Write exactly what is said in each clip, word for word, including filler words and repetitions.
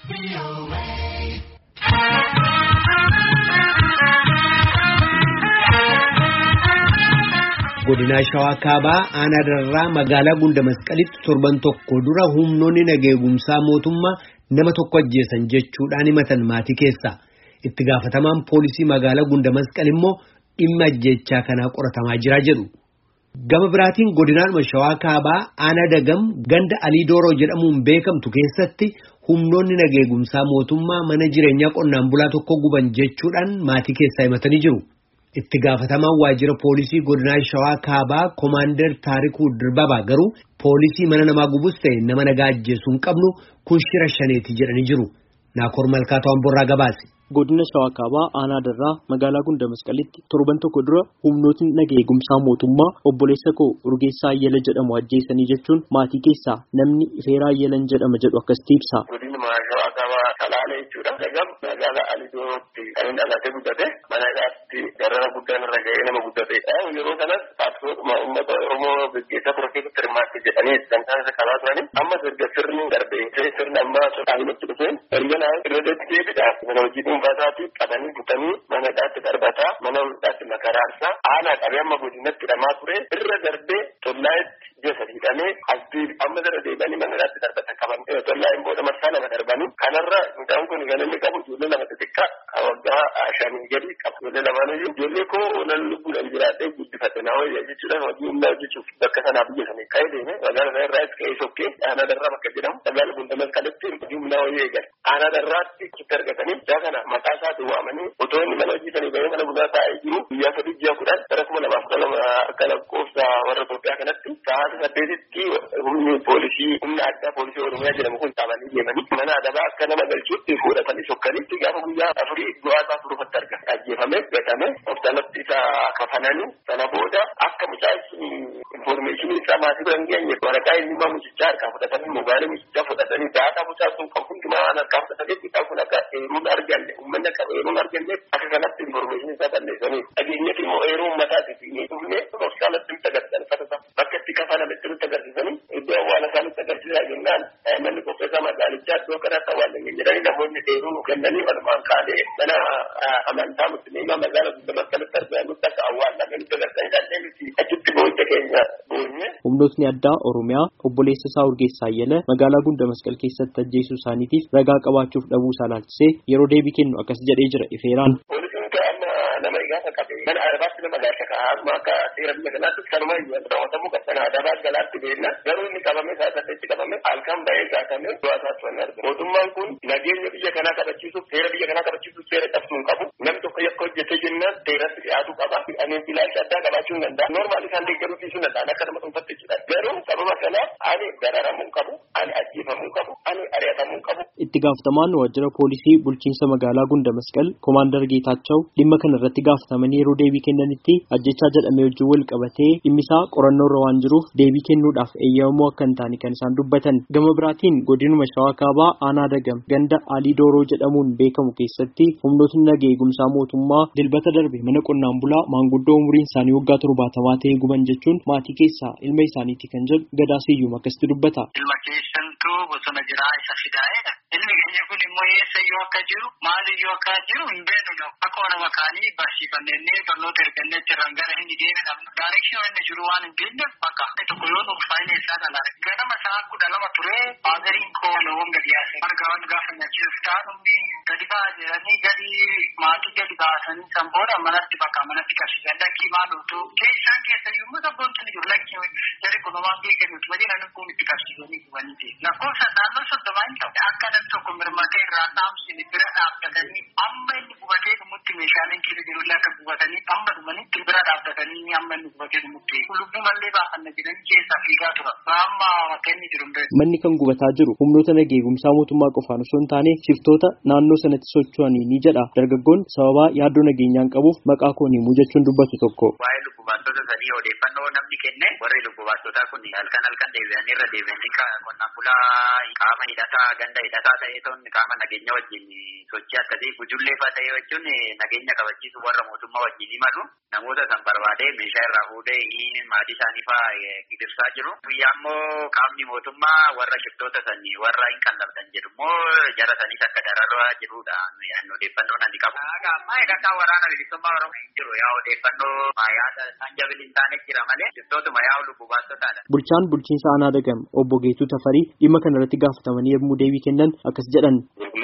Godina Shawaa Kaabaa aanaa darraa magaalaa Gunda Masqalitti torban tokko dura humnoonni nageegumsaa mootummaa nama tokko ajjeesan jechuudhaan himatan maatii keessa. Itti gaafatamaan poolisii magaalaa Gunda Masqal immoo dhimma ajjeechaa kanaa qoratamaa jira jedhu. Gama biraatiin godinaadhuma Shawaa Kaabaa aanaa Dagam ganda Alii Dooroo jedhamuun beekamtu keessatti humnoonni nageegumsaa mootummaa mana jireenyaa qonnaan bulaa tokko guban jechuudhaan maatii keessaa himatanii jiru. Itti gaafatamaan waajjira poolisii godinaa Shawaa Kaabaa Komaander Taarikuu Dirbabaa garuu poolisii mana namaa gubus ta'e nama nagaa ajjeesuu hin qabnu kun shira shaneeti jedhanii jiru. Naakoor Malkaatoo Amborraa gabaase. Godina Shawaa Kaabaa aanaa darraa magaalaa Gunda Masqalitti torban tokko dura humnootni nageegumsaa mootummaa obboleessa koo Urgeessaa Ayyala jedhamu ajjeesanii jechuun maatii keessaa namni Ifeeraa Ayyalan jedhama jedhu akkasitti ibsa. Godina Shawaa Kaabaa Salaalee jechuudha. Dagam magaalaa Alii Doorootti kan inni dhalatee guddate mana isaatti darara guddaan irra ga'ee nama guddateedha. Yeroo kanas paartisootuma uummata Oromoo gaggeessaa ture keessatti hirmaatte jedhanii kan isaan isa qabaa turani. Amma erga sirni darbee sirni ammaa sodaanimatti dhufee erga naa irra deddeebiidha. Mana hojii dhuunfaasaatti qabanii butanii mana hidhaatti darbataa mana hidhaatti makaraarsaa aanaa qabee amma godinatti hidhamaa ture irra darbee tollaayetti jesa hidhamee asbii amma irra deebi'anii mana hidhaatti darbatan qaban tollaayeen booda marsaa lama darbanii kanarra midhaan kun kan inni qabu ijoollee lama xixiqqaa waggaa shanii gadi qabu ijoollee lamaaniyyuu ijoollee koo nan lubbuudhaan jiraadhee guddifate naa wayya jechuudha hojii humnaa hojjechuuf bakka sanaa biyya sanii ka'ee deeme magaalaa sana irraas ka'ee sokkee aanaa darraa bakka jedhamu magaalaa Gunda Masqalitti hojii humnaa wayya eegale aanaa darraatti itti argatanii jaa kana maqaa isaatti waamanii otoo inni mana hojii sanii bahee mana bunaa taa'ee jiru guyyaa sadii ji'a kudhan bara kuma lamaaf kudha lama akka lakkoofsa warra Itoophiyaa kanatti sa'aatii saddeetitti humni poolisii humna addaa poolisii Oromiyaa jedhamu kun qabanii deemanii mana adabaa akka nama galchuutti fuudhatanii sokkanitti gaafa guyyaa afurii du'aa isaa turufatti arga ajjeefame gatame oftalatti isaa kafananii sana booda akka mucaan informeeshinii isaa maatii bira hin geenye waraqaa inni maa mucichaa harkaa fudhatanii mobaayilii mucichaa fudhatanii daataa mucaa sun kan hundumaa waan harkaa fudhatanii isaa kun akka eeruun arganne uummanni akka eeruun arganne akka kanatti informeeshinii isaa balleessanii dhageenyatti immoo eeruu uummataati ni dhufne oftalatti nutti agarsiisan fatasa bakka itti kafanametti nutti agarsiisanii iddoo awwaala isaa nutti agarsiisaa jennaan manni qopheessaa magaalichaa iddoo kanatti awwaalan jedhanii namoonni eeruu nu kennanii walumaan kaanee mana amantaa musliimaa magaalaa Gunda Masqalitti argamutti akka awwaalame nutti agarsiisan dandeenye nuti achitti booda keenya boonye. Humnootni addaa Oromiyaa obboleessa isaa Urgeessaa Ayyala magaalaa Gunda Masqal keessatti ajjeesuu isaaniitiif ragaa qabaachuuf dhabuu isaa ilaalchisee yeroo deebii kennu akkas jedhee jira Ifeeraan. Nama gaafa qabe mana arabaatti nama gaafa kaa'amu akka seera biyya kanaatti kanuma raawwatamuu qaba. Sana adabaa galaatti beekna garuu inni qabame isaa saddeetti qabame halkan ba'ee gaafatame du'aa isaatti waan argamu. Mootummaan kun nageenya biyya kanaa kabachiisuuf seera biyya kanaa kabachiisuuf seera cabsuu hin qabu. Namni tokko yakka hojjetee jennaan seeratti dhiyaatu qaba. Ani ilaalcha addaa qabaachuu hin danda'a. Noormaali isaan deeggaruu dhiisuu danda'an akka nama dhuunfaatti jechuudha. Garuu sababa kanaaf ani dararamuu hin qabu, ani ajjeefamuu hin qabu, ani ari'atamuu hin qabu. Itti gaafatamaan waajjira poolisii bulchiinsa magaalaa Gunda Masqal Komaander Geetaachoo dhimma kana irratti gaafatamanii yeroo deebii kennanitti ajjechaa jedhamee wajjin wal qabatee dhimmisaa qorannoo irra waan jiruuf deebii kennuudhaaf eeyyamamoo akka hin taane kan isaan dubbatan. Gama biraatiin godinuma Shawaa Kaabaa aanaa Dagam ganda Alii Dooroo jedhamuun beekamu keessatti humnootni nageegumsaa mootummaa dilbata darbe mana qonnaan bulaa maanguddoo umuriin isaanii waggaa torbaatamaa ta'e guban jechuun maatii keessaa ilma isaaniiti kan jedhu Gadaa Siyyuum akkasitti dubbata. Ilma keessantuu bosona jiraa isa fidaa'edha. Ilmi keenya kun immoo eessa yoo akka jiru maal yoo akka jiru hin beeknu akkuma nama kaanii barsiifannee barnoota ergannee jirran gara hin deebi'amnu. Daarekshiin inni jiru waan hin beekneef bakka tokko yoo nuuf faayinee isaa dalaale. Ganama sa'a kudha lama ture baazariin koo loowwan gadi yaase. Marga waan gaafa nyaachisuuf taa'umni gadi ba'aa jedhanii gadi maatii gadi baasanii san booda manatti bakka manatti qabsiisan lakkii maal utuu isaan keessa yommuu sabboontu jiru lakkii jedhe kunumaan beekamutu waliin ani kun itti qabsiisanii gubanii ta'e. Lakkoofsa naannoo soddomaa hin qabu. Akka namni tokko mirmatee irraa dhaamsine bira dhaabbatanii amma inni gubatee dhumutti meeshaaleen keessa jirullee akka gubatanii amma dhumanitti bira dhaabbatanii amma inni gubatee dhumutti lubbuu mallee baafanna jedhanii keessaa fiigaa tura. Amma akka inni jiru hin manni kan gubataa jiru humnoota nageegumsaa mootummaa qofaan osoo hin taane shiftoota naannoo sanatti socho'anii ni jedha. Dargaggoon sababaa yaaddoo nageenyaan qabuuf maqaa koo himuu jechuun dubbatu tokko. Waa'ee lubbubaatota sadii odeeffannoo namni kenne warri lubbubaattota kun halkan halkan deebi'anii irra deebi'anii qonnaan bulaa qaama hidhataa ganda hidhataa ta'ee ta'uun qaama nageenya wajjin sochii akkasii gujullee fa'aa ta'ee jechuun nageenya kabachiisu warra mootummaa wajjin himalu namoota san barbaadee meeshaa irraa fuudhee maatii isaanii fa'aa gidirsaa jiru. Guyyaa immoo qaamni mootummaa warra shiftoota sanii warra hin qallabdan jedhu immoo jara saniis akka dararaa jirudha. Odeeffannoo nani qabu. Amma egaa waraana bilisummaa Oromoo hin jiru. Yaa odeeffannoo maayaadha isaan jabili hin taane jira malee shiftootuma yaa lubbuu baastotaadha. Bulchaan bulchiinsa aanaa Dagam obbo Geetuu Tafarii dhimma kana irratti gaafatamanii yommuu deebii kennan akkas jedhan.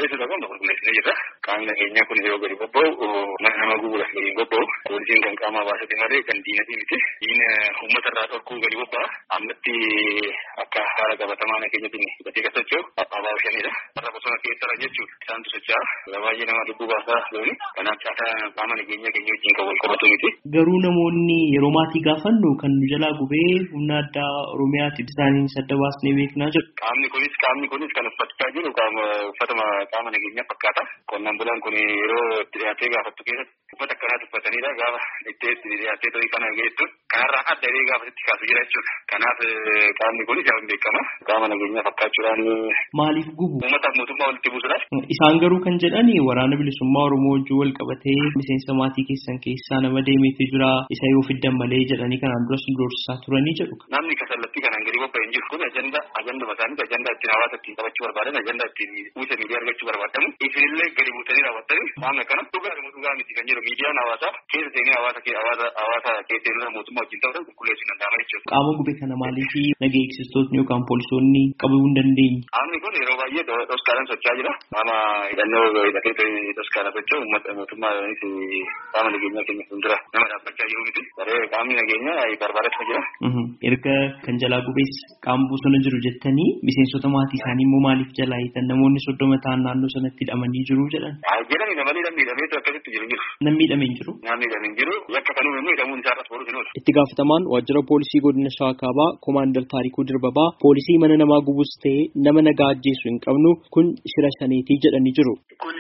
Qaamni nageenyaa kun yeroo gadi bobba'u mana nama gubuudhaaf gadi bobba'u poolisiin kan qaamaa baasate malee kan diinatii miti. Diina uummata irraa dhorkuu gadi bobba'a. Ammatti akka haala qabatamaa nageenyatiin hidhatee kan socho'u abbaabaa shanidha. Warra bosona keessarra jechuudha. Isaantu socho'a. Baay'ee nama lubbuu baasaa looni. Kanaaf caasaa qaama nageenyaa keenya wajjin kan wal qabatu miti. Garuu namoonni yeroo maatii gaafannu kan nu jalaa gubee humna addaa Oromiyaatti isaanii sadda baasnee beeknaa jiru. Qaamni kunis qaamni kunis kan uffachaa jiru uffatuma qaama nageenyaa fakkaata. Qonnaan bulaan kun yeroo itti dhiyaatee gaafattu keessatti uffata akkanaatu uffatanidha. Gaafa itti dhiyaatee ta'ii kana geessu kanarraa adda illee gaafa itti kaasu jira jechuudha. Kanaaf qaamni kunis yaa beekama. Qaama nageenyaa fakkaachuudhaan maaliif gubu? Uummataaf mootummaa walitti buusuudhaaf. Isaan garuu kan jedhani waraana bilisummaa Oromoo wajjin wal qabatee miseensa maatii keessan keessaa nama deemeetu jira isa yoo fiddan malee jedhanii kanaan duras doorsisaa turanii jedhu. Namni kasallattii kanaan gadi bobba'ee hin jiru kun ajanda ajanduma isaanii ajanda ittiin hawaasa ittiin qabachuu barbaadan ajanda ittiin uwwisa miidiyaa argachuu barbaadamu isinillee gadi buutanii raawwattanii qaamni akkana dhugaa dhugaa miti kan jedhu miidiyaan hawaasaa keessa seenee hawaasa hawaasa hawaasa keessa seenuu mootummaa wajjin ta'uudhaan qulqulleessuu danda'ama jechuudha. Qaama gube kana maaliif nagaa eegsistootni yookaan poolisoonni qabuu hin dandeenye? Qaamni kun yeroo baay'ee dhoskaadhaan socho'aa jira. Qaama hidhannoo hidhatee dhoskaadha socho'u uummata mootummaanis qaama nageenyaa keenya fuuldura nama dhaabbachaa jiru miti. Baree qaamni nageenyaa barbaadachaa jira. Erga kan jalaa gubees qaama bosona jiru jettanii miseensota maatii isaanii immoo maaliif jalaa hiitan namoonni soddoma ta'an naannoo sanatti hidhamanii jiru jedhan. Jedhani namoonni namni hidhameetu akkasitti jiru jiru. Namni hidhamee hin jiru. Namni hidhamee hin jiru. Yakka kanuu immoo hidhamuun isaa irratti boruuf hin oolu. Itti gaafatamaan waajjira poolisii godina Shawaa Kaabaa Koomaandar Taarikuu Dirbabaa poolisii mana namaa gubus ta'ee nama nagaa ajjeesu hin qabnu kun shira shaneetii jedhanii jiru. Kun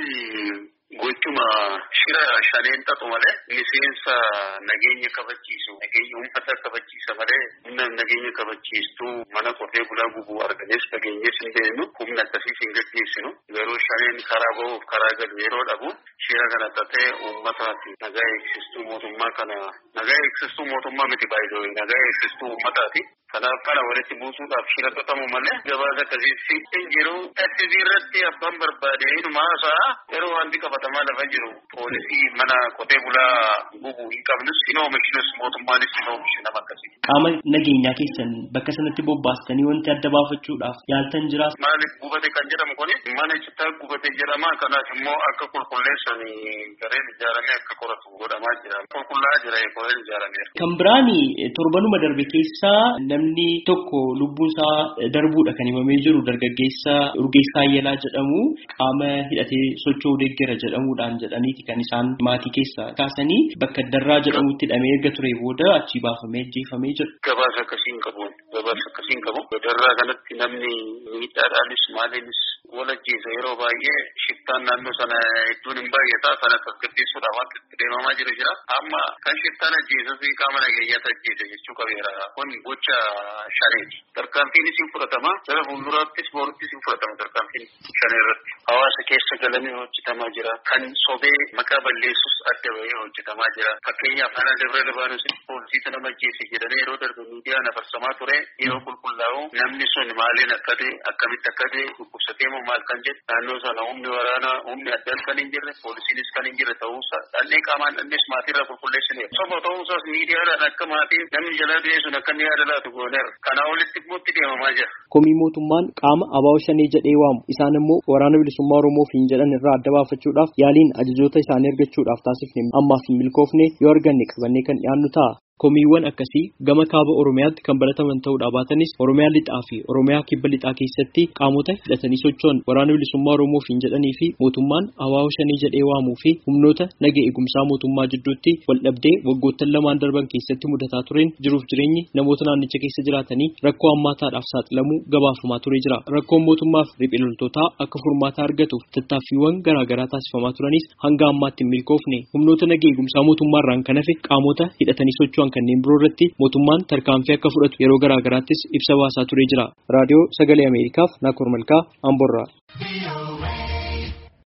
gochuma shira shaneen ta'u malee miseensa nageenya kabachiisu nageenya uummata kabachiisa malee humna nageenya kabachiistu mana qotee bulaa gubuu arganes nageenyes hin beeknu humna akkasiis hin gaggeessinu yeroo shaneen karaa bahuuf karaa galu yeroo dhabu shira kana ta'ee uummataati nagaa eegsistuu mootummaa kana nagaa eegsistuu mootummaa miti baay'ee nagaa eegsistuu uummataati. Kanaaf kana walitti buusuudhaaf shira xaxamu malee gabaasa akkasii hin jiru. Asii irratti abbaan barbaade inumaasaa yeroo wanti qabatamaa lafa jiru poolisii mana qotee bulaa gubuu hin qabnus hin oomishnes mootummaanis hin oomishu nama akkasii. Qaama nageenyaa keessan bakka sanatti bobbaastanii wanti adda baafachuudhaaf yaaltan jira. Maaliif gubate kan jedhamu kuni mana citaa gubate jedhama. Kanaaf immoo akka qulqulleessan gareen ijaaramee akka qoratu godhamaa jira. Qulqullaa'aa jira gareen ijaaramee. Kan biraani torbanuma darbe keessaa namni tokko lubbuun isaa darbuudha kan himamee jiru dargaggeessa Urgeessaa Ayyalaa jedhamu qaama hidhatee socho'uu deeggera jedhamuudhaan jedhaniiti kan isaan maatii keessa kaasanii bakka Darraa jedhamutti hidhamee erga ture booda achii baafamee ajjeefamee jira. Gabaasa akkasiin qabu. Gabaasa akkasiin qabu. Darraa kanatti namni miidhaadhaanis maaliinis wal ajjeesa yeroo baay'ee shiftaan naannoo sana hedduun hin baay'ataa sana tasgabbeessuudhaaf wanti itti deemamaa jiru jira. Amma kan shiftaan ajjeesas qaama nageenyaatti ajjeese jechuu qabeera. Kun gocha shaneeti. Tarkaanfiinis hin fudhatama. Gara fuulduraattis booruttis hin fudhatama tarkaanfiin shanee irratti. Hawaasa keessa galanii hojjetamaa jira. Kan sobee maqaa balleessus adda bahee hojjetamaa jira. Fakkeenyaaf ana Dabra Libaanoos poolisii sana ajjeese jedhanii yeroo darbe miidiyaan afarsamaa ture yeroo qulqullaa'u namni sun maaliin akka ta'e akkamitti akka ta'e dhukkubsatee moo maal kan jedhu naannoo sana humni waraanaa humni addaan kan hin jirre poolisiinis kan hin jirre ta'uusaa dhallee qaamaan dhallees maatiirra qulqulleessine soba ta'uusaas miidiyaadhaan akka maatii namni jalaa du'ee sun akka inni yaada laatu gooneera. Kanaa olitti immoo itti deemamaa jira. Komii mootummaan qaama abaa shanee jedhee waamu isaan immoo waraana bilisummaa Oromoo fi hin jedhan irraa adda baafachuudhaaf yaaliin ajajoota isaanii argachuudhaaf taasifne ammaaf hin milkoofne yoo arganne qabannee kan dhiyaannu ta'a. Komiiwwan akkasii gama kaaba Oromiyaatti kan barataman ta'uudhaa baatanis Oromiyaa lixaa fi Oromiyaa kibba lixaa keessatti qaamota hidhatanii socho'an waraana bilisummaa Oromoo fi hin jedhanii fi mootummaan abaa shanee jedhee waamuu fi humnoota nagaa eegumsaa mootummaa jidduutti wal dhabdee waggoottan lamaan darban keessatti mudataa tureen jiruuf jireenyi namoota naannicha keessa jiraatanii rakkoo hammaataadhaaf saaxilamuu gabaafamaa ture jira. Rakkoon mootummaaf riphee loltootaa akka furmaata argatuuf tattaaffiiwwan garaagaraa taasifamaa turanis hanga ammaatti hin milkoofne humnoota nagaa eegumsaa mootummaarraan kan hafe qaamota hidhatanii socho'an kanneen biroo irratti mootummaan tarkaanfii akka fudhatu yeroo garaagaraattis ibsa baasaa turee jira. Raadiyoo Sagalee Ameerikaaf Naakoor Malkaa Amboorraa.